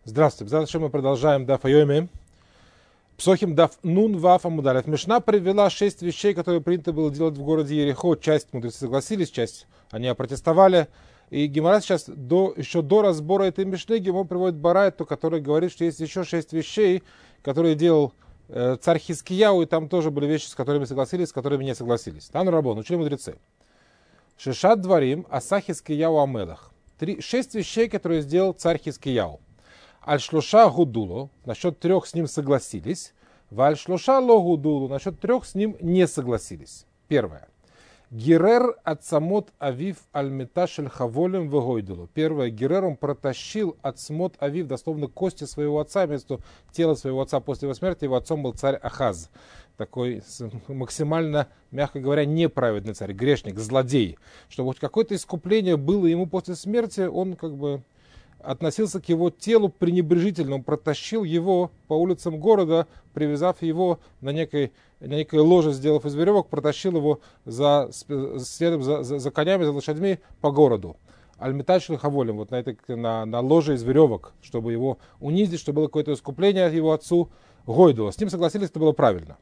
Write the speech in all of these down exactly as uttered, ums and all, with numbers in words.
Здравствуйте. Завтра мы продолжаем Даф Айоми. Псохим Даф Нун Ваф Амудалев. Мишна привела шесть вещей, которые принято было делать в городе Ерехо. Часть мудрецы согласились, часть они опротестовали. И Гемара сейчас, до, еще до разбора этой Мишны, Гемара приводит Барайту, который говорит, что есть еще шесть вещей, которые делал э, царь Хискияу, и там тоже были вещи, с которыми согласились, с которыми не согласились. Тану Рабон, учили мудрецы. Шишат Дварим, Аса Хискияу Амелах. Три, шесть вещей, которые сделал царь Хискияу. Аль-Шлуша Гудулу, насчет трех с ним согласились. Валь-Шлуша Ло Гудулу, насчет трех с ним не согласились. Первое. Герер от самот авив аль-меташель хаволем вегойдулу. Первое. Герер он протащил от самот авив, дословно кости своего отца, вместо тела своего отца после его смерти. Его отцом был царь Ахаз. Такой максимально, мягко говоря, неправедный царь, грешник, злодей. Чтобы хоть какое-то искупление было ему после смерти, он как бы относился к его телу пренебрежительно. Он протащил его по улицам города, привязав его на некой, на некой ложе, сделав из веревок, протащил его за, следом за, за, за конями, за лошадьми по городу. Аль-Меташель Хаволем, вот на, этой, на, на ложе из веревок, чтобы его унизить, чтобы было какое-то искупление его отцу Гойдула. С ним согласились, это было правильно.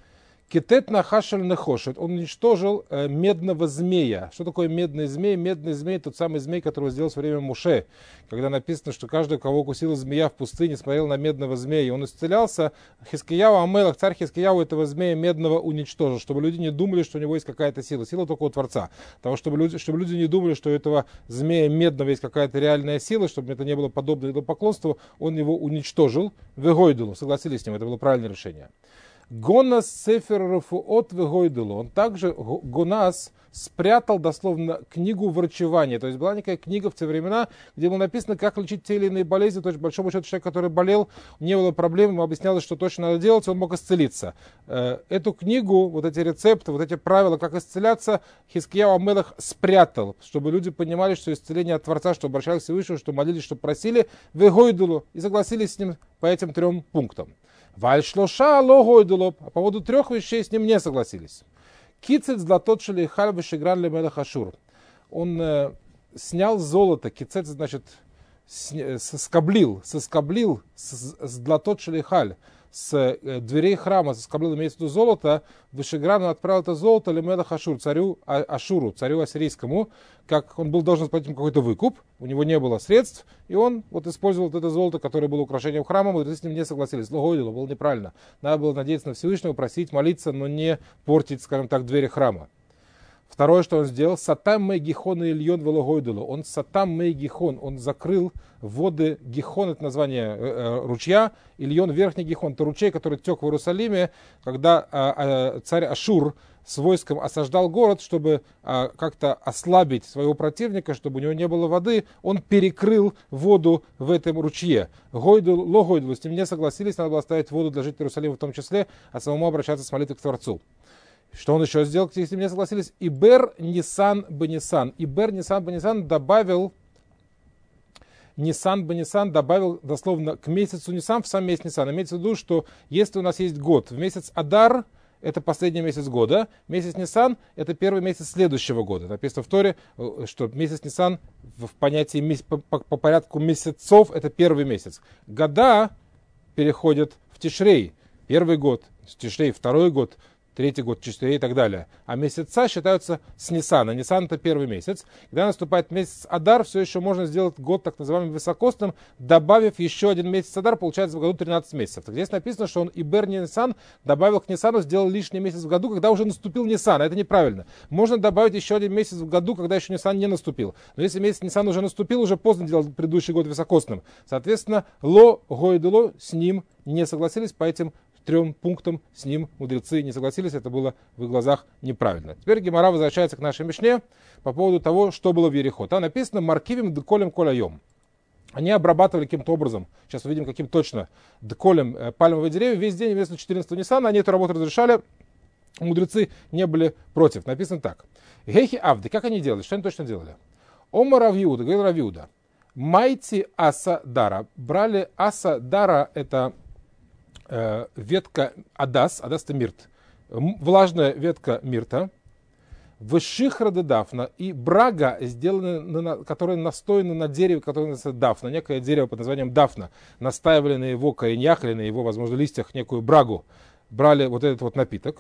Китет нахашель нехошет. Он уничтожил э, медного змея. Что такое медный змей? Медный змей — тот самый змей, который сделал во время Муше. Когда написано, что каждый, кого укусила змея в пустыне, смотрел на медного змея, и он исцелялся. Хискияу Амелах, царь Хискияу, этого змея медного уничтожил, чтобы люди не думали, что у него есть какая-то сила. Сила только у Творца. Того, чтобы люди, чтобы люди не думали, что у этого змея медного есть какая-то реальная сила, чтобы это не было подобно идолопоклонству, он его уничтожил. Вегойдулу. Согласились с ним, это было правильное решение. Гонас Сефер Рафуот Вегойдулу. Он также, Гонас, спрятал дословно книгу врачевания. То есть была некая книга в те времена, где было написано, как лечить те или иные болезни. То есть, по большому счету, человек, который болел, не было проблем, ему объяснялось, что точно надо делать, он мог исцелиться. Эту книгу, вот эти рецепты, вот эти правила, как исцеляться, Хискияу Амелах спрятал, чтобы люди понимали, что исцеление от Творца, что обращались к Всевышнему, что молились, что просили, Вегойдулу, и согласились с ним по этим трем пунктам. Вальшлоша логойдуло. А по поводу трех вещей с ним не согласились. Кицец златот шелихаль вешигран лемелах Ашур. Он э, снял золото. Кицец, значит, с, соскоблил, соскоблил с, с златот шелихаль, с э, дверей храма, соскоблил, имеется в виду золото. Вешигран он отправил это золото лемелах Ашур, царю а, Ашуру, царю ассирийскому, как он был должен платить какой-то выкуп, у него не было средств, и он вот использовал вот это золото, которое было украшением храма, мудрецы с ним не согласились. Логойдуло было неправильно. Надо было надеяться на Всевышнего, просить, молиться, но не портить, скажем так, двери храма. Второе, что он сделал, сатам мэй гихон и ильон велогойдуло. Он сатам мэй гихон, он закрыл воды гихон, это название э, ручья, ильон верхний гихон, это ручей, который тек в Иерусалиме, когда э, э, царь Ашур с войском осаждал город, чтобы а, как-то ослабить своего противника, чтобы у него не было воды, он перекрыл воду в этом ручье. Гойдул, ло гойдул, с ним не согласились, надо было оставить воду для жителей Иерусалима в том числе, а самому обращаться с молитвой к Творцу. Что он еще сделал, с ним не согласились? Ибер Нисан Бенисан. Ибер Нисан Бенисан добавил, Нисан Бенисан добавил дословно к месяцу Нисан в сам месяц Нисан. Имеется в виду, что если у нас есть год, в месяц Адар, это последний месяц года. Месяц Нисан – это первый месяц следующего года. Написано в Торе, что месяц Нисан в понятии по, по, по порядку месяцев – это первый месяц. Года переходят в Тишрей. Первый год, Тишрей второй год, третий год, Тишрей и так далее. А месяца считаются с Нисана. Нисан – это первый месяц. Когда наступает месяц Адар, все еще можно сделать год так называемым высокосным, добавив еще один месяц Адар, получается в году тринадцать месяцев. Так здесь написано, что он Ибер Нисан добавил к Нисану, сделал лишний месяц в году, когда уже наступил Нисан. Это неправильно. Можно добавить еще один месяц в году, когда еще Нисан не наступил. Но если месяц Нисан уже наступил, уже поздно делать предыдущий год высокосным. Соответственно, Ло Гойдуло с ним не согласились по этим трем пунктам, с ним мудрецы не согласились, это было в их глазах неправильно. Теперь Гемара возвращается к нашей Мишне по поводу того, что было в Ерехо. Там написано «Маркивим деколем колайом». Они обрабатывали каким-то образом, сейчас увидим, каким точно, деколем пальмовые деревья, весь день вместо четырнадцатого Нисана, они эту работу разрешали, мудрецы не были против. Написано так. Гейхи Авды, как они делали, что они точно делали? Ома Равиуда, говорил Равиуда, майти аса дара, брали аса дара, это ветка адас, адас это мирт, влажная ветка мирта, Вышихра де дафна, и брага, сделанная, которая настоена на дереве, которое называется дафна, некое дерево под названием дафна, настаивали на его коренях или на его, возможно, листьях некую брагу, брали вот этот вот напиток.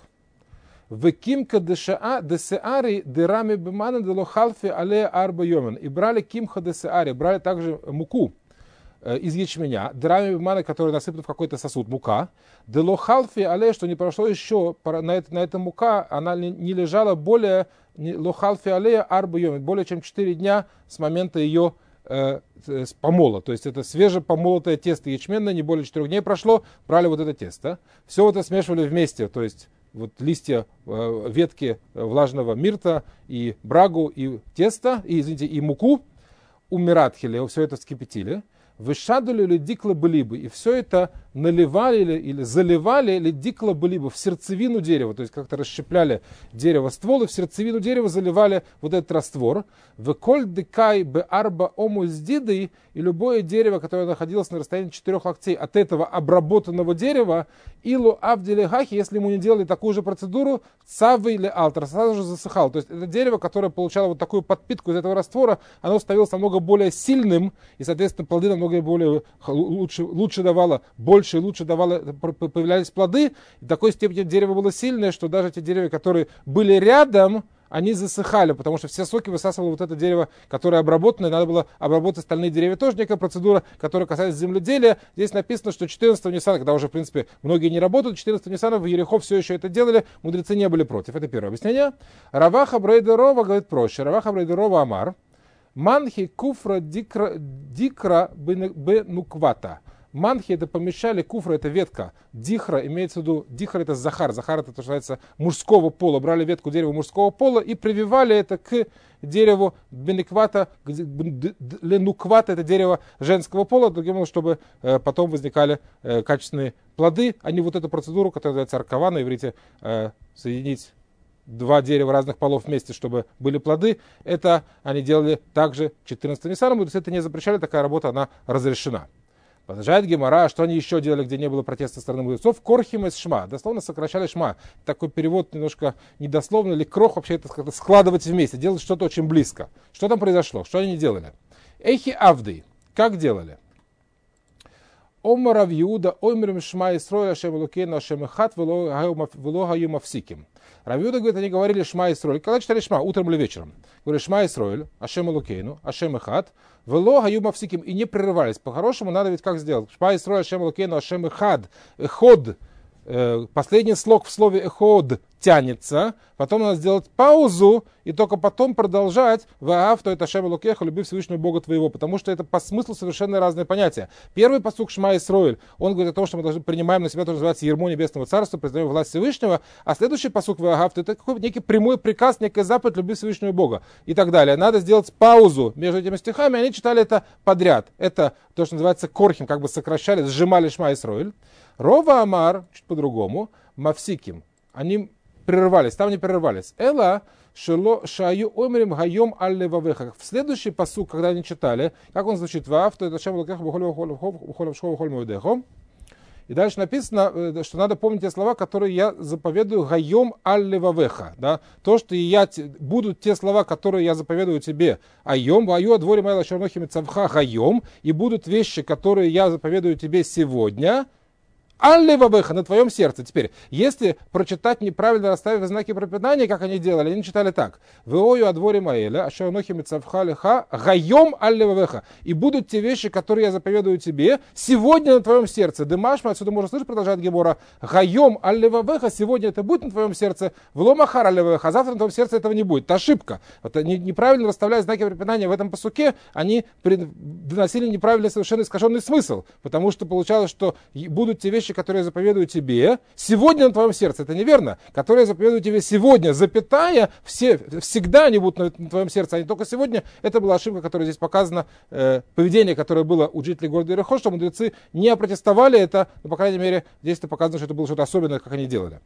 Векимка дешаа десеари дерами бемана делохалфи але арба йомен. И брали кимха десеари, брали также муку из ячменя, дерами бемана, который насыпан в какой-то сосуд, мука. Делохалфи але, что не прошло еще, на, это, на этой мука, она не лежала более, лохалфи але арба йомен, более чем четыре дня с момента ее э, с помола. То есть это свежепомолотое тесто ячменное, не более четырех дней прошло, брали вот это тесто. Все это смешивали вместе, то есть вот листья, э, ветки влажного мирта и брагу, и тесто, и, извините, и муку, умиратхили, все это вскипятили. Вышадули ли дикла былибы, и все это наливали или, или заливали ли дикла былибы в сердцевину дерева, то есть как-то расщепляли дерево ствол и в сердцевину дерева заливали вот этот раствор. В коль декай бе арба ому с дидой, и любое дерево, которое находилось на расстоянии четырех локтей от этого обработанного дерева, илу авдили гахи, если ему не делали такую же процедуру, цавы или алтар, сразу же засыхал. То есть это дерево, которое получало вот такую подпитку из этого раствора, оно становилось намного более сильным, и, соответственно, плоды намного более лучше, лучше давало, больше и лучше давало, появлялись плоды. И в такой степени дерево было сильное, что даже те деревья, которые были рядом, они засыхали, потому что все соки высасывало вот это дерево, которое обработано, и надо было обработать остальные деревья. Тоже некая процедура, которая касается земледелия. Здесь написано, что четырнадцатого Ниссана, когда уже, в принципе, многие не работают, четырнадцатого Ниссана в Ерехо все еще это делали, мудрецы не были против. Это первое объяснение. Раваха Брейдерова говорит проще. Раваха Брейдерова Амар. Манхи куфра дикра, дикра бенуквата. Манхи это помещали, куфра это ветка, дихра имеется в виду, дихра это захар, захар это то, что называется мужского пола, брали ветку дерева мужского пола и прививали это к дереву бенуквата, ленуквата это дерево женского пола, другим образом, чтобы э, потом возникали э, качественные плоды, а не вот эту процедуру, которая называется аркава, на иврите э, соединить два дерева разных полов вместе, чтобы были плоды. Это они делали также четырнадцатого Ниссана. То есть это не запрещали, такая работа, она разрешена. Продолжает Гемара, что они еще делали, где не было протеста со стороны мудрецов? Корхим из шма. Дословно сокращали шма. Такой перевод немножко недословно, или крох вообще это складывать вместе, делать что-то очень близко. Что там произошло? Что они делали? Эйхи авды. Как делали? Омар Рав Иуда, оймрим шма Исроэль, Ашем Элокейну, Ашем Эхад, вело гаю мавсиким. Рав Иуда говорит, они говорили шма Исроэль. Когда читали шма, утром или вечером? Говорили шма Исроэль, Ашем Элокейну, Ашем Эхад, вело гаю мавсиким. И не прерывались. По-хорошему надо ведь как сделать? Шма Исроэль, Ашем Элокейну, Ашем Эхад, Эход. Последний слог в слове эход тянется, потом надо сделать паузу и только потом продолжать ваав, то это Шем Элокеха, люби Всевышнего Бога твоего, потому что это по смыслу совершенно разные понятия. Первый пасук Шма Исроэль, он говорит о том, что мы должны принимаем на себя то, что называется ярмо Небесного Царства, признаем власть Всевышнего, а следующий пасук ваав, то это какой-то некий прямой приказ, некая заповедь люби Всевышнего Бога и так далее. Надо сделать паузу между этими стихами, они читали это подряд. Это то, что называется корхим, как бы сокращали, сжимали Шма Исроэль. Рова Амар, чуть по-другому, Мавсиким, они прерывались, там не прерывались. Эла шело шаю омрим гайом аллевавеха. В следующий пасук, когда они читали, как он звучит, ваав, то это шем лукеха бухоль моедехо. И дальше написано, что надо помнить те слова, которые я заповедую гайом аллевавеха. Да? То, что я, будут те слова, которые я заповедую тебе айом, ваю о дворе майла чернохими цавха гайом, и будут вещи, которые я заповедую тебе сегодня, аллевавеха, на твоем сердце. Теперь, если прочитать неправильно, расставив знаки пропитания, как они делали, они читали так. Веою о дворе Маэля, ашернохими цавха леха, гайом аллевавеха. И будут те вещи, которые я заповедую тебе, сегодня на твоем сердце. Дымашма, отсюда можно слышать, продолжает Гемора, гайом аллевавеха, сегодня это будет на твоем сердце, вломахар аллевавеха, а завтра на твоем сердце этого не будет. Это ошибка. Это неправильно расставляя знаки пропитания в этом пасуке, они доносили неправильный, совершенно искаженный смысл. Потому что получалось, что будут те вещи, которые я заповедую тебе, сегодня на твоем сердце, это неверно, которые я заповедую тебе сегодня, запятая, все, всегда они будут на, на твоем сердце, а не только сегодня. Это была ошибка, которая здесь показана, э, поведение, которое было у жителей города Ерехо, что мудрецы не опротестовали это, но, по крайней мере, здесь это показано, что это было что-то особенное, как они делали.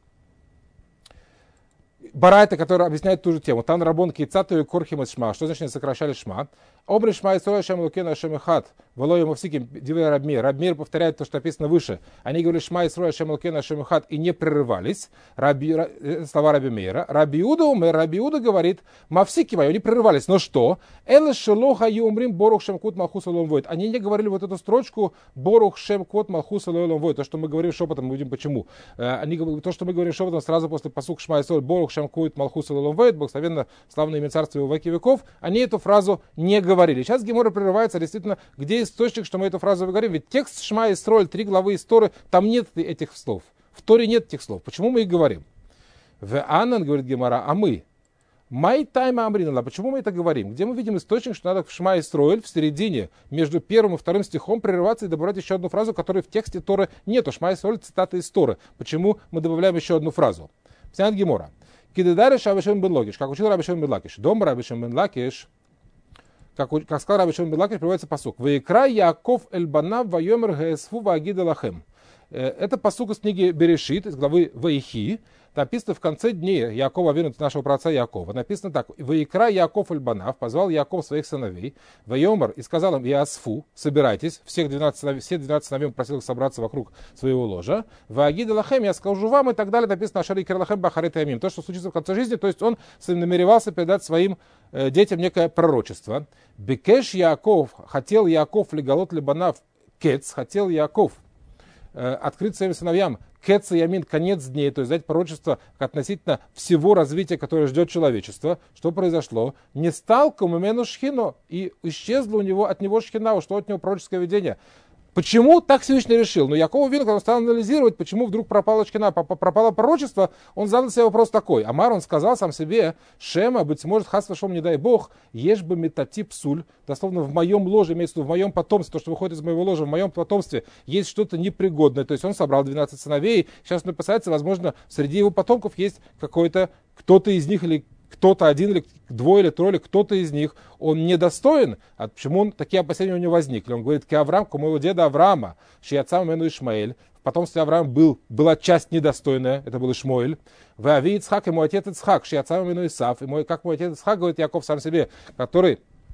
Барайта, который объясняет ту же тему. Тан рабон кейцату и корхим из шма. Что значит не сокращали шма? Обриш Шма Исроэль Шем Элокейну Ашем Эхад. Волой Муфсиким Дивей Рабмир. Рабмир повторяет то, что написано выше. Они говорили Шма Исроэль Шем Элокейну Ашем Эхад и не прерывались. Раби, слова Раби Мейра. Раби Иуда умер. Раби Иуда говорит, Мавсики мои, они прерывались. Но что? Элэ Шелоха Юмрим Борух Шем Кут Малхус Элом Войт. Они не говорили вот эту строчку Борух Шем Кут Малхус Элом Войт. То, что мы говорим шепотом, мы видим почему. Они, то, что мы говорим шепотом сразу после пасук Шма Исроэль Борух Шем Кут Малхус Элом Войт, благословенно славное имя царства его веки веков, они эту фразу не говорили. Сейчас Гемора прерывается, действительно, где источник, что мы эту фразу говорим? Ведь текст Шма Исроэль, три главы из Торы, там нет этих слов. В Торе нет этих слов. Почему мы их говорим? В Анан, говорит Гемора, а мы? Май тайма амринала. Почему мы это говорим? Где мы видим источник, что надо в Шма Исроэль в середине, между первым и вторым стихом, прерываться и добавлять еще одну фразу, которой в тексте Торы нету. Шма Исроэль цитата из Торы. Почему мы добавляем еще одну фразу? Псянат Гемора. Кидедариш Рабишем бен Лакиш, как учил Рабишем бен Лакиш. Дом Рабишем бен Лакиш, как, как сказал Рабишем бен Лакиш, приводится пасук. Ваикра Яков эльбанав вайомер гаэсфу ваагида лахем. Это пасук из книги Берешит, из главы Ваихи. Написано в конце дней Якова Авину, нашего праотца Якова. Написано так. Ваикра Яков эльбанав, позвал Яков своих сыновей. Вайомер, и сказал им, Яасфу, собирайтесь. Всех двенадцать сыновей, все двенадцать сыновей он просил их собраться вокруг своего ложа. Ваагида лахем, я скажу вам, и так далее. Написано Ашари Кирлахем Бахарет Ямим. То, что случится в конце жизни, то есть он намеревался передать своим э, детям некое пророчество. Бекеш Яков, хотел Яков легалот лебанав кец, хотел Яков э, открыть своим сыновьям Кеца Ямин, конец дней, то есть дать пророчество относительно всего развития, которое ждет человечество. Что произошло? Не стал кумемену шхино, и исчезло у него, от него шхина, что от него пророческое видение. Почему так Всевышний решил? Но Яков Авину, когда он стал анализировать, почему вдруг пропала шхина, пропало пророчество, он задал себе вопрос такой. Амар, он сказал сам себе, Шема, быть может, хас вашем, не дай Бог, ешь бы метати псуль, дословно в моем ложе, имеется в виду в моем потомстве, то, что выходит из моего ложа, в моем потомстве есть что-то непригодное. То есть он собрал двенадцать сыновей, сейчас он опасается, возможно, среди его потомков есть какой-то, кто-то из них или кто-то один, или двое, или трое, или кто-то из них, он недостоин. А почему он, такие опасения у него возникли? Он говорит, ки Авраам, ку моего деда Авраама, шияцам мену Ишмаэль. В потомстве Авраама был, была часть недостойная, это был Ишмаэль. В Ави Ицхак, и мой отец Ицхак, шияцам мену Исав. И мой, как мой отец Ицхак, говорит Яков сам себе, который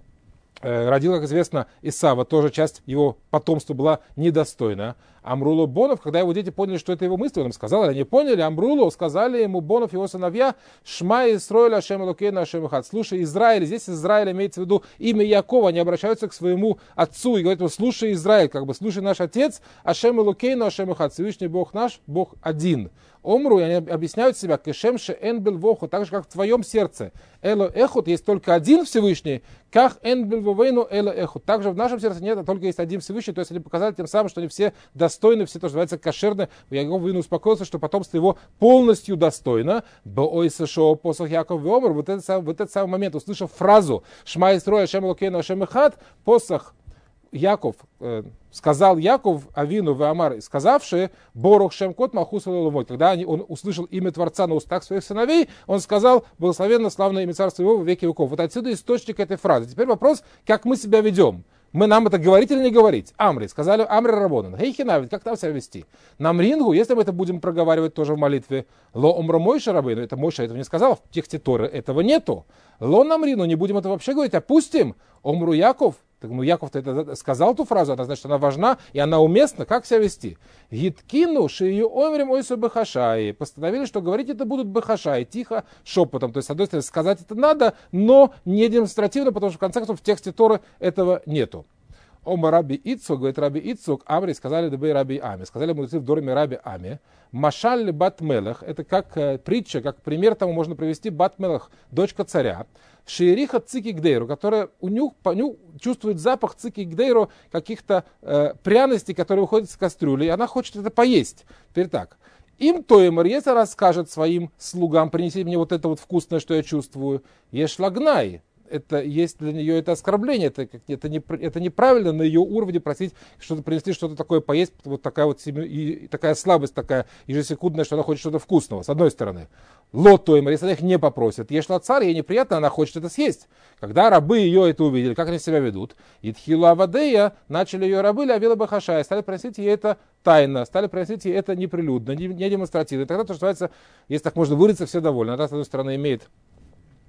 э, родил, как известно, Исава, тоже часть его потомства была недостойна. Амрулу Бонов, когда его дети поняли, что это его мысли, он им сказал, они поняли, Амрулу, сказали ему Бонов, его сыновья, Шма Исроэль Ашем Элокейну Ашем Эхад. Слушай, Израиль, здесь Израиль имеется в виду имя Якова, они обращаются к своему отцу и говорят, слушай, Израиль, как бы, слушай, наш отец, Ашем Элокейну Ашем Эхад, Всевышний Бог наш, Бог один. Омру, и они объясняют себя, Кешем ше эн бел воху, так же, как в твоем сердце. Эло эхот, есть только один Всевышний, как эн бел вовейну эло эхот. Также в нашем сердце нет, а только есть один Всевышний, то есть они показали тем самым, что они все достойны, все то, что называется кошерно. Яков Авину успокоился, что потомство его полностью достойно. Бой сшо посох Яков Веомер, вот этот самый, вот этот самый момент, услышав фразу Шма Исроэль Ашем Элокейну Ашем Эхад, посох Яков, э, сказал Яков Авину Веомар, сказавший Борух Шем Кот Малхус Элом Войт. Когда они, он услышал имя Творца на устах своих сыновей, он сказал, благословенно славное имя царства его в веки веков. Вот отсюда источник этой фразы. Теперь вопрос, как мы себя ведем. Мы нам это говорить или не говорить? Амри, сказали Амри Рабонан. Хейхина, ведь как нам себя вести? Нам рингу, если мы это будем проговаривать тоже в молитве, ло омро Мойша Рабейну, это Мойша этого не сказал, в тексте Торы этого нету. Ло нам рину, не будем это вообще говорить, опустим. Омру Яков, так, ну Яков-то это сказал ту фразу, это значит, она важна и она уместна, как себя вести? Гиткину шию омрим ойсу бахашаи. Постановили, что говорить это будут бахашаи, тихо, шепотом. То есть, с одной стороны, сказать это надо, но не демонстративно, потому что, в конце концов, в тексте Торы этого нету. Ома Раби Ицук, говорит Раби Ицук, Амри, сказали дебей Раби Ами, сказали мудрецы в Дориме Раби Ами, Машаль бат Мелех, это как э, притча, как пример тому можно привести бат Мелех, дочка царя, Шиериха цики гдейру, которая у нюх, по нюх, чувствует запах цики гдейру каких-то э, пряностей, которые выходят из кастрюли, и она хочет это поесть. Теперь так. Им Тоимар, если расскажет своим слугам, принесите мне вот это вот вкусное, что я чувствую, ешлагнай. Это есть для нее это оскорбление, это, это, не, это неправильно на ее уровне просить что-то принести, что-то такое поесть, вот такая вот и, такая слабость такая ежесекундная, что она хочет что-то вкусного, с одной стороны. Лотоимер, если она их не попросит, ешла царь, ей неприятно, она хочет это съесть. Когда рабы ее это увидели, как они себя ведут, Итхила Авадея, начали ее рабы, Лявила Бахаша, и стали просить ей это тайно, стали просить ей это неприлюдно, не, не демонстративно. И тогда, то, что называется, если так можно выразиться, все довольны. Она, с одной стороны, имеет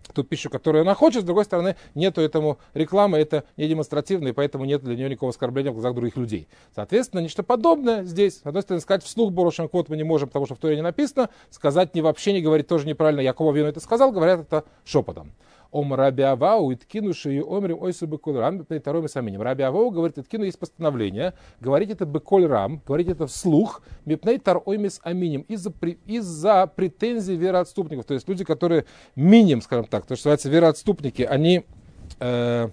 ту пищу, которую она хочет, с другой стороны, нету этому рекламы, это не демонстративно, и поэтому нет для нее никакого оскорбления в глазах других людей. Соответственно, нечто подобное здесь. С одной стороны, сказать вслух Борошем Кот мы не можем, потому что в Торе не написано, сказать не вообще не говорить тоже неправильно. Якова Авину это сказал, говорят это шепотом. Ом Раби Авау иткинуши и омрим ойсу беколь рам второй саминем. Раби Авау говорит, иткину есть постановление, говорить это беколь рам, говорить это вслух, мипней тар оймис аминем, из-за, из-за претензий вероотступников. То есть люди, которые миним, скажем так, то, что называется вероотступники, они... Э,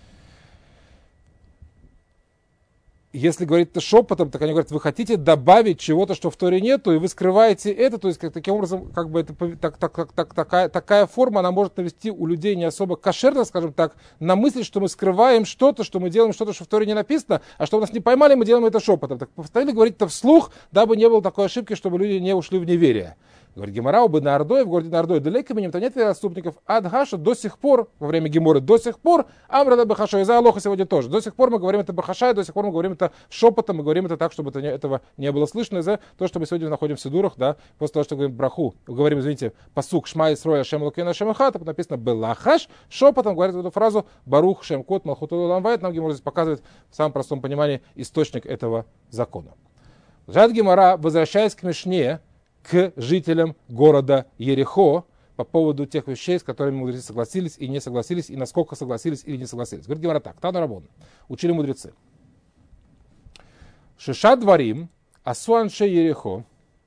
Если говорить это шепотом, так они говорят, вы хотите добавить чего-то, что в Торе нету, и вы скрываете это, то есть как, таким образом, как бы это, так, так, так, так, такая, такая форма, она может навести у людей не особо кошерно, скажем так, на мысль, что мы скрываем что-то, что мы делаем что-то, что в Торе не написано, а что у нас не поймали, мы делаем это шепотом. Так повторили говорить это вслух, дабы не было такой ошибки, чтобы люди не ушли в неверие. Говорит Гемара, бы на Ордой, в городе Нардой, далеко миним, там нет отступников. Адгаша до сих пор, во время Геморы, до сих пор, Амрада Бахаша, и за Алоха сегодня тоже. До сих пор мы говорим это Бахаша, и до сих пор мы говорим это шепотом, мы говорим это так, чтобы это не, этого не было слышно. И за то, что мы сегодня находим в Сидурах, да, после того, что говорим браху, говорим, извините, пасук Шма Исроя Шем Лукена Шем Ахат, написано Белахаш, шепотом говорит эту фразу Барух Шем Кот Малхуту Ламвайт, нам Гемора здесь показывает в самом простом понимании источник этого закона. Жад Гемара, возвращаясь к Мишне, к жителям города Ерехо по поводу тех вещей, с которыми мудрецы согласились и не согласились, и насколько согласились или не согласились. Говорит Гемара так, Тану Рабон, учили мудрецы. Шиша дворим, асу анше Ерехо,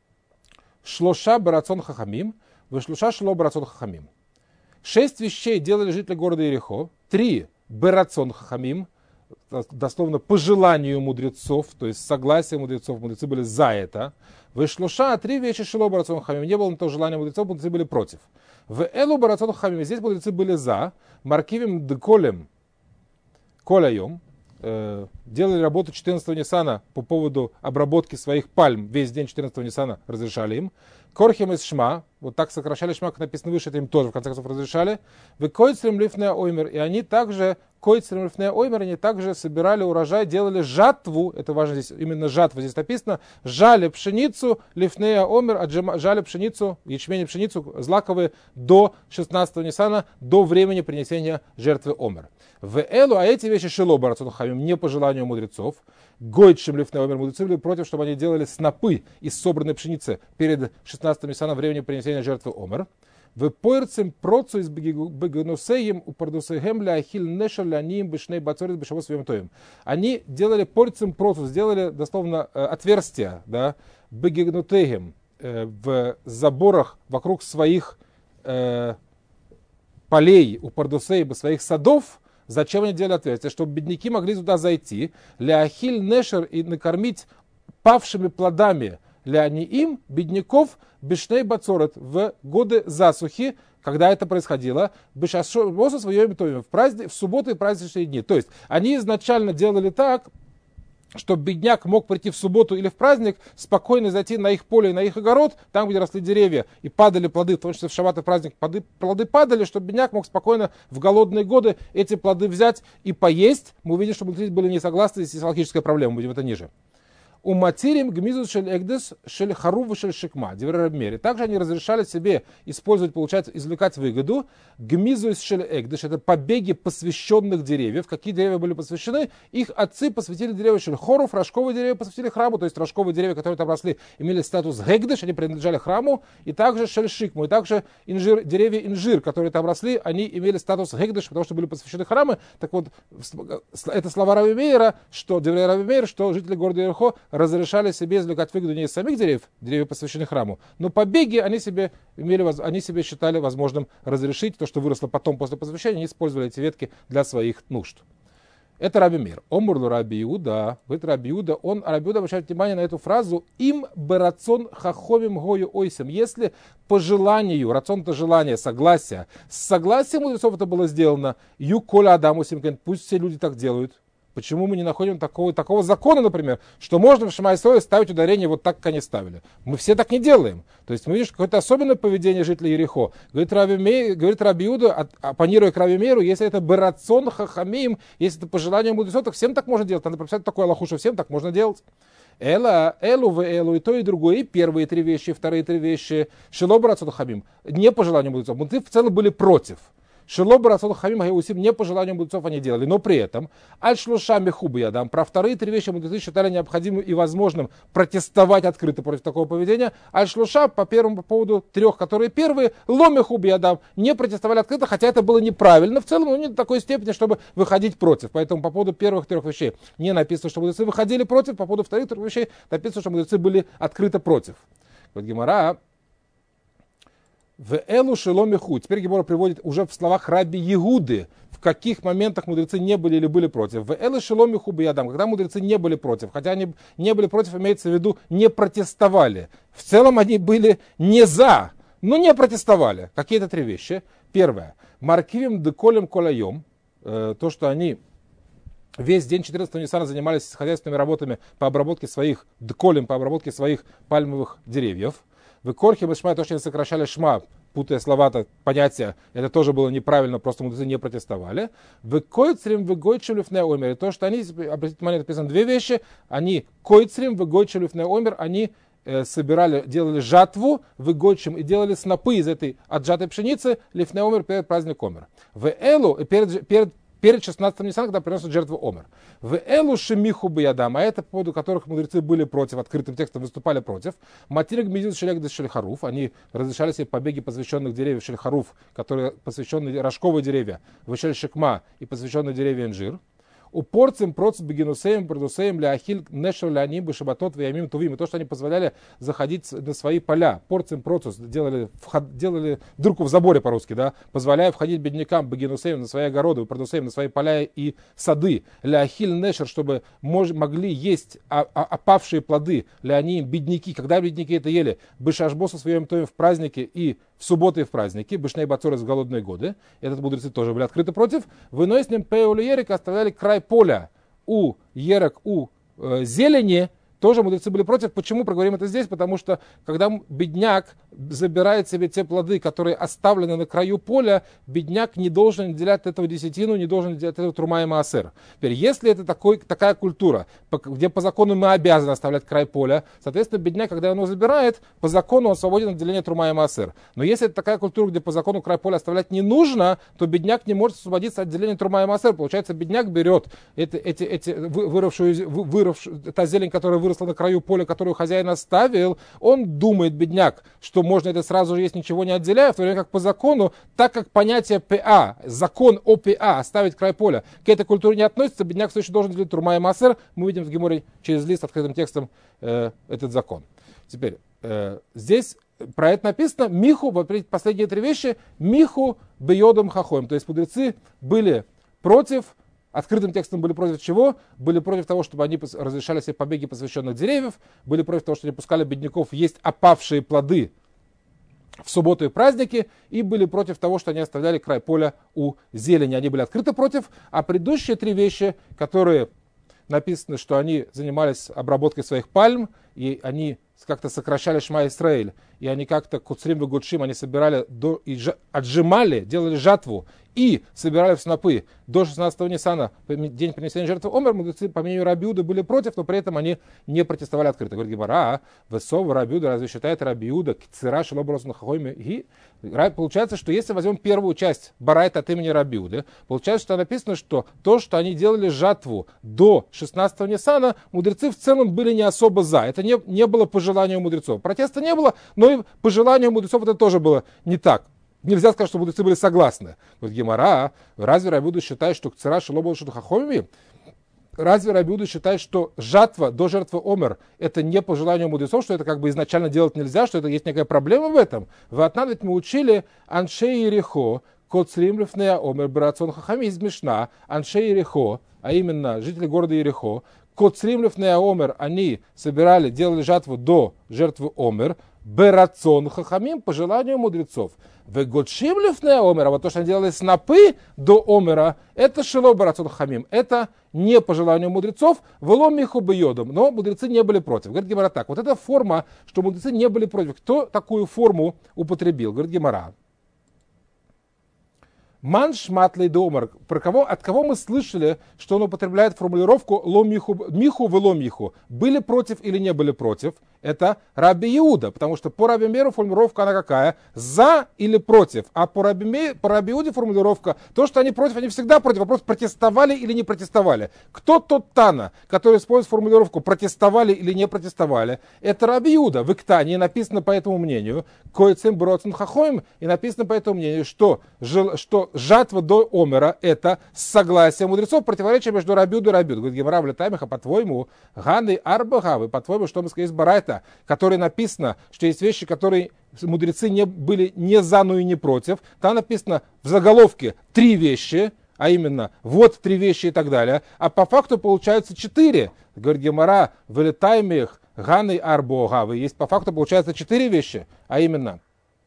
шлоша барацон хахамим, вышлоша шло барацон хахамим. Шесть вещей делали жители города Ерехо, три барацон хахамим, дословно по желанию мудрецов, то есть согласие мудрецов, мудрецы были за это. Вышлоша, три вещи шило барацон хамим, не было на то желания мудрецов, мудрецы были против. В элу барацон хамим, здесь мудрецы были за, маркивим деколем коляйом, э, делали работу четырнадцатого Ниссана по поводу обработки своих пальм, весь день четырнадцатого Ниссана разрешали им. Корхим из Шма, вот так сокращали Шма, как написано выше, это им тоже в конце концов разрешали. Вы койцрем лифнея оймер, и они также, койцрем лифнея оймер, они также собирали урожай, делали жатву, это важно здесь, именно жатва здесь написано, жали пшеницу, лифнея оймер, отжали пшеницу, ячмень и пшеницу злаковые до шестнадцатого Ниссана, до времени принесения жертвы омер. В элу, а эти вещи шило барацон хамим, не по желанию мудрецов. Гойдшим лифнея оймер, мудрецы были против, чтобы они делали снопы из собранной пшеницы перед шестнадцатым Ниссаном, времени принесения жертвы омер. В поирцем процу из бегнусеем у продусеем ля ахиль нешер ля ним бешней бацорит бешавос вемтоем. Они делали порцем процу, сделали дословно отверстия, да, бегнутеем в заборах вокруг своих э, полей у продусеем своих садов. Зачем они делали отверстия? Чтобы бедняки могли туда зайти, ля ахиль нешер, и накормить павшими плодами ля не им, бедняков, бешней бацорет, в годы засухи, когда это происходило, бешашоса свое в, праздник, в субботу и праздничные дни. То есть они изначально делали так, чтобы бедняк мог прийти в субботу или в праздник, спокойно зайти на их поле и на их огород, там, где росли деревья, и падали плоды, в том числе в шаббат и праздник, плоды, плоды падали, чтобы бедняк мог спокойно в голодные годы эти плоды взять и поесть. Мы увидим, что здесь были не согласны, здесь логическая проблема, будем это ниже. У материм гмизус шель эгдес шель харува шель шикма. Также они разрешали себе использовать, получать, извлекать выгоду. Гмизус шель эгдеш — это побеги посвященных деревьев. Какие деревья были посвящены? Их отцы посвятили деревья шель хоров, рожковые деревья посвятили храму, то есть рожковые деревья, которые там росли, имели статус гэгдеш, они принадлежали храму, и также шель шикму, и также инжир, деревья инжир, которые там росли, они имели статус гэгдеш, потому что были посвящены храму. Так вот, это слова Раби Мейера, что, Раби Мейер, что жители города Ерехо разрешали себе извлекать выгоду не из самих деревьев, деревьев, посвященных храму, но побеги они себе, имели, они себе считали возможным разрешить. То, что выросло потом после посвящения, они использовали эти ветки для своих нужд. Это Раби Мейр. Омурлу Раби Иуда, говорит Раби Иуда, он, Раби Иуда обращает внимание на эту фразу «им берацон хахомим гою ойсем». Если по желанию, рацион это желание, согласие, с согласием мудрецов это было сделано, ю коля адаму симкен, пусть все люди так делают. Почему мы не находим такого, такого закона, например, что можно в Шма Исроэль ставить ударение вот так, как они ставили? Мы все так не делаем. То есть мы видим какое-то особенное поведение жителей Ерехо. Говорит Раби, Мей, говорит Раби Иуда, оппонируя к Раби Мейру, если это берацон хахамим, если это по желанию мудрецов, так всем так можно делать. Надо прописать такую алаху, что всем так можно делать. Эла, элу в элу, и то, и другое, и первые три вещи, и вторые три вещи, шелоба рацон хамим, не по желанию мудрецов. Мудрецы в целом были против. Шелоба рацон хамим гаусим, не по желанию мудрецов они делали, но при этом аль-шлуша мехубы ядам, про вторые три вещи мудрецы считали необходимым и возможным протестовать открыто против такого поведения. Аль-шлуша по первому поводу трех, которые первые, ло мехубы ядам, не протестовали открыто, хотя это было неправильно в целом, но не до такой степени, чтобы выходить против. Поэтому по поводу первых трех вещей не написано, что мудрецы выходили против, по поводу вторых трех вещей написано, что мудрецы были открыто против. Вот Гемара. В элу шеломиху. Теперь Гемара приводит уже в словах Раби Егуды, в каких моментах мудрецы не были или были против. В элу шеломиху биядам, когда мудрецы не были против, хотя они не были против, имеется в виду, не протестовали. В целом они были не за, но не протестовали. Какие-то три вещи. Первое. Маркивим деколем колайом. То, что они весь день четырнадцатого Ниссана занимались хозяйственными работами по обработке своих деколем, по обработке своих пальмовых деревьев. В корхе и шма, то, что они сокращали шма, путая слова-то, понятия, это тоже было неправильно, просто мудрецы не протестовали. В койцрим, в гойчелюфне омер, то, что они, обратите внимание, написано две вещи, они койцрим, в гойчелюфне омер, они э, собирали, делали жатву в гойчем и делали снопы из этой отжатой пшеницы, лифне омер перед праздник омер. В элу, перед, перед Перед шестнадцатым Ниссаном, когда приносят жертву омер. В элу шемиху биядам, а это по поводу которых мудрецы были против, открытым текстом выступали против. Матирик медиз шелег де шельхаруф, они разрешали себе побеги посвященных деревьев шельхаруф, которые посвященные рожковые деревья, вышель шекма и посвященные деревья инжир. Упорцем проц бегинусеем, продусеем ляхиль нешер ляним бешабатот виямим тувим. И то, что они позволяли заходить на свои поля. Порцем процус делали, вход, делали дырку в заборе по-русски, да, позволяя входить беднякам бегинусеем на свои огороды, продусеем на свои поля и сады. Ляхиль нешер, чтобы мож, могли есть опавшие плоды. Ляним, бедняки. Когда бедняки это ели? Бешашбосу своем тоем в празднике и в субботы и в праздники. Бешней бацоры в голодные годы. Этот мудрецы тоже были открыты против. Выносим с ним пеулю ерика, оставляли край поля у ерок, у э, зелени, тоже мудрецы были против. Почему проговорим это здесь? Потому что когда бедняк забирает себе те плоды, которые оставлены на краю поля, бедняк не должен делять от этого десятину, не должен делать от этого трума и маасер. Теперь, если это такой, такая культура, где по закону мы обязаны оставлять край поля, соответственно, бедняк, когда он его забирает, по закону он свободен от деления трума и маасер. Но если это такая культура, где по закону край поля оставлять не нужно, то бедняк не может освободиться от деления трума и маасер. Получается, бедняк берет эти, эти, эти выросшую, выросшую, та зелень, которая выросла на краю поля, которую хозяин оставил, он думает, бедняк, что можно это сразу же есть, ничего не отделяя, в то время как по закону, так как понятие ПА, закон о ПА, оставить край поля, к этой культуре не относится, бедняк в случае должен делить трума и маасер. Мы видим в Геморе через лист открытым текстом э, этот закон. Теперь, э, здесь про это написано, Миху, последние три вещи, Миху бейодом хахоем, то есть мудрецы были против. Открытым текстом были против чего? Были против того, чтобы они разрешали себе побеги посвященных деревьев, были против того, что не пускали бедняков есть опавшие плоды в субботу и праздники, и были против того, что они оставляли край поля у зелени. Они были открыто против, а предыдущие три вещи, которые написано, что они занимались обработкой своих пальм, и они как-то сокращали Шма Исраэль, и они как-то куцрим и гудшим, они собирали, до, и ж, отжимали, делали жатву, и собирали в снопы до шестнадцатого Ниссана, день принесения жертвы омер, мудрецы, по мнению Раби Иуды, были против, но при этом они не протестовали открыто. Говорит Гемара, высов Раби Иуда, разве считает Раби Иуда, кцера шелоброс нахойме, и получается, что если возьмем первую часть барайта от имени Раби Иуды, получается, что написано, что то, что они делали жатву до шестнадцатого Ниссана, мудрецы в целом были не особо за. Это не, не было по желанию мудрецов. Протеста не было, но и по желанию мудрецов это тоже было не так. Нельзя сказать, что мудрецы были согласны. Говорит Гемара, разве Раби Иуда считает, что кцера шелоброс нахойме? Разве Раби Иуда считает, что жатва до жертвы омер это не по желанию мудрецов, что это как бы изначально делать нельзя, что это есть некая проблема в этом? В Атнан ведь мы учили аншей Ерехо, коцрим лифнея омер братсон хахами из Мишна, аншей Ерехо, а именно жители города Ерехо, коцрим лифнея омер, они собирали, делали жатву до жертвы омер, берацон хахамим по желанию мудрецов. В годшим лифнея омер, а вот то, что они делали снопы до омера, это шело берацон хахамим, это не по желанию мудрецов, велом миху бейодом, но мудрецы не были против. Говорит Гемара так, вот эта форма, что мудрецы не были против, кто такую форму употребил? Говорит Гемара. Ман шматлей домар. Про кого, от кого мы слышали, что он употребляет формулировку лом миху, миху в лом миху. Были против или не были против? Это Раби Иуда, потому что по Раби Мейру формулировка она какая? За или против. А по Раби, Мей, по Раби Иуде формулировка, то, что они против, они всегда против. Вопрос, протестовали или не протестовали. Кто тот Тана, который использует формулировку протестовали или не протестовали? Это Раби Иуда. В Иктане написано по этому мнению, Койцем Броцен Хахоим, и написано по этому мнению, что, что жатва до омера это согласие мудрецов, противоречие между Раби Иудой и Раби Иудой. Говорит Гемара в Летаймах, а по-твоему, Ганы Арбагавы, по-твоему, что мы сказали из Барайта, который написано, что есть вещи, которые мудрецы не были не за, но и не против. Там написано в заголовке три вещи, а именно вот три вещи и так далее. А по факту получается четыре. Говорит Гемара, вылетаем их, Ганы Арбогавы. Есть по факту получается четыре вещи, а именно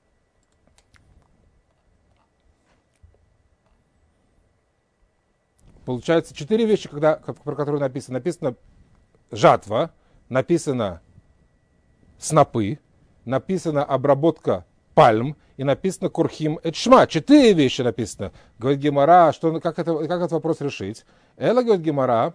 получается четыре вещи, когда, про которые написано. Написано жатва, написано снопы, написано обработка пальм и написано курхим эчма. Четыре вещи написано. Говорит Гемара, что, как, это, как этот вопрос решить? Эла, говорит Гемара,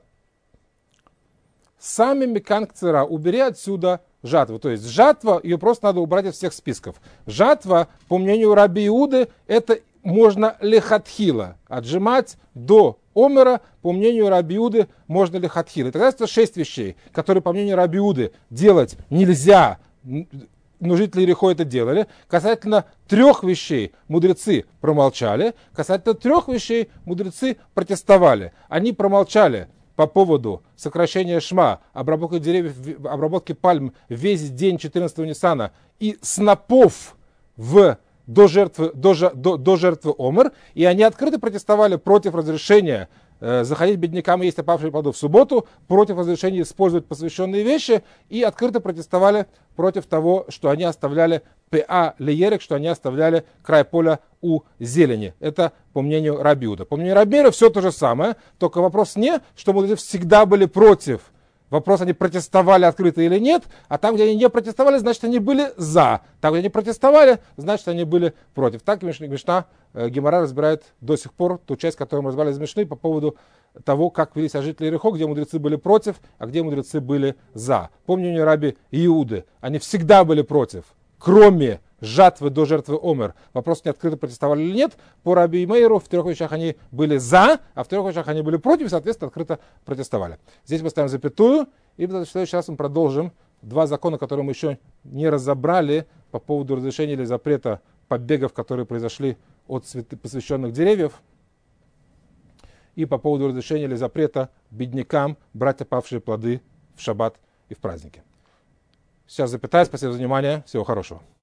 сами меканкцера, убери отсюда жатву. То есть жатва, ее просто надо убрать из всех списков. Жатва, по мнению Раби Иуды, это можно лехатхила, отжимать до омера, по мнению Раби Иуды, можно лехатхила. И тогда это шесть вещей, которые, по мнению Раби Иуды, делать нельзя, но жители Ерехо это делали. Касательно трех вещей мудрецы промолчали, касательно трех вещей мудрецы протестовали. Они промолчали по поводу сокращения шма, обработки деревьев, обработки пальм весь день четырнадцатого Ниссана и снопов в До жертвы, до, до, до жертвы омер, и они открыто протестовали против разрешения э, заходить беднякам и есть опавшие плоды в субботу, против разрешения использовать посвященные вещи, и открыто протестовали против того, что они оставляли па леерек, что они оставляли край поля у зелени. Это по мнению Раби Иуда. По мнению Раби Мейра все то же самое, только вопрос не, что мудрецы всегда были против. Вопрос, они протестовали открыто или нет, а там, где они не протестовали, значит, они были за. Там, где они протестовали, значит, они были против. Так Мишна, э, Гемара разбирает до сих пор ту часть, которую мы разбирали из Мишны по поводу того, как вели себя жители Ерехо, где мудрецы были против, а где мудрецы были за. По мнению Раби Иуды, они всегда были против, кроме жатвы до жертвы омер. Вопрос, не открыто протестовали или нет. По Раби Мейру в трех вещах они были за, а в трех вещах они были против, и, соответственно, открыто протестовали. Здесь мы ставим запятую, и в следующий раз мы продолжим два закона, которые мы еще не разобрали по поводу разрешения или запрета побегов, которые произошли от посвященных деревьев, и по поводу разрешения или запрета беднякам брать опавшие плоды в шаббат и в праздники. Сейчас запятая. Спасибо за внимание. Всего хорошего.